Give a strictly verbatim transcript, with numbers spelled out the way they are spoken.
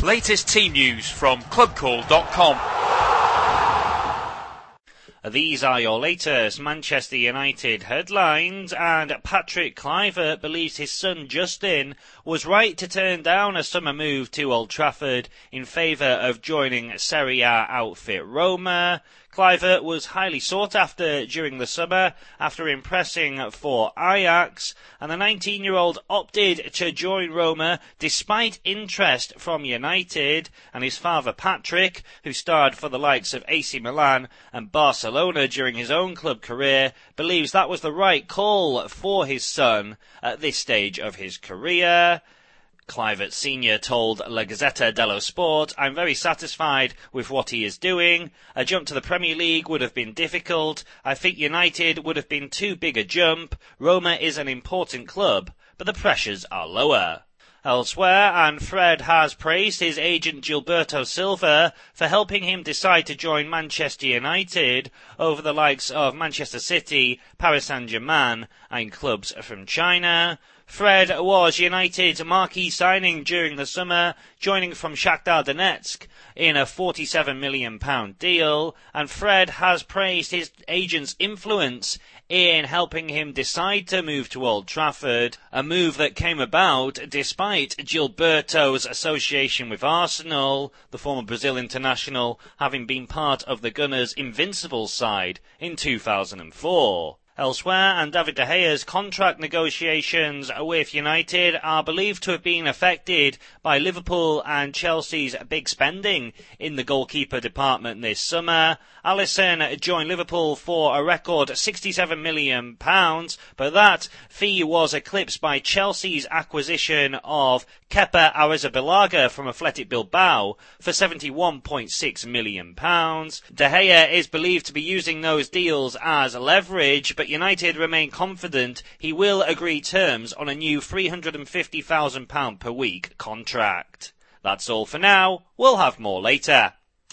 Latest team news from club call dot com. These are your latest Manchester United headlines, and Patrick Kluivert believes his son Justin was right to turn down a summer move to Old Trafford in favour of joining Serie A outfit Roma. Kluivert was highly sought after during the summer after impressing for Ajax, and the nineteen-year-old opted to join Roma despite interest from United, and his father Patrick, who starred for the likes of A C Milan and Barcelona during his own club career, believes that was the right call for his son at this stage of his career. Kluivert Senior told La Gazzetta dello Sport, "I'm very satisfied with what he is doing. A jump to the Premier League would have been difficult. I think United would have been too big a jump. Roma is an important club, but the pressures are lower." Elsewhere, and Fred has praised his agent Gilberto Silva for helping him decide to join Manchester United over the likes of Manchester City, Paris Saint-Germain and clubs from China. Fred was United's marquee signing during the summer, joining from Shakhtar Donetsk in a forty-seven million pounds deal, and Fred has praised his agent's influence in helping him decide to move to Old Trafford, a move that came about despite Gilberto's association with Arsenal, the former Brazil international having been part of the Gunners' invincible side in two thousand four. Elsewhere, and David De Gea's contract negotiations with United are believed to have been affected by Liverpool and Chelsea's big spending in the goalkeeper department this summer. Alisson joined Liverpool for a record sixty-seven million pounds, but that fee was eclipsed by Chelsea's acquisition of Kepa Arrizabalaga from Athletic Bilbao for seventy-one point six million pounds. De Gea is believed to be using those deals as leverage, but United remain confident he will agree terms on a new three hundred fifty thousand pounds per week contract. That's all for now. We'll have more later.